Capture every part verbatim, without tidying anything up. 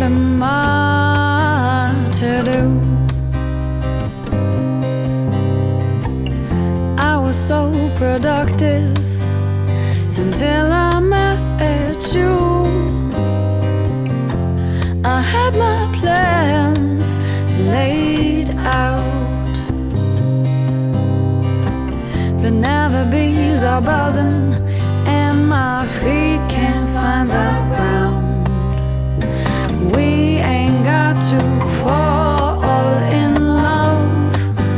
nothing more to do. I was so productive until I met you. I had my plans laid out, but now the bees are buzzing and my feet can't find the ground. We ain't got to fall in love.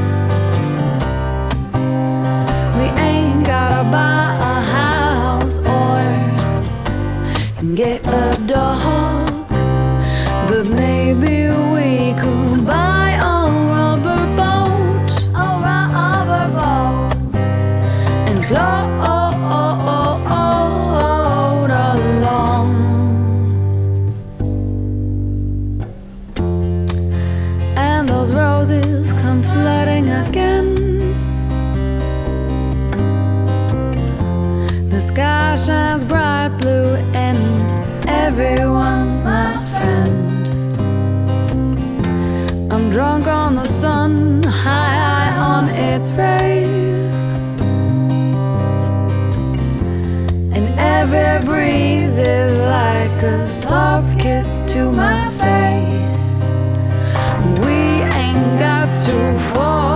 We ain't gotta buy a house or get a dog, but maybe we could buy a rubber boat, a rubber boat, and float along. And those roses come flooding again. The sky shines bright blue and everyone's my friend. I'm drunk on the sun, high on its rays, and every breeze is like a soft kiss to my face. We ain't got to fall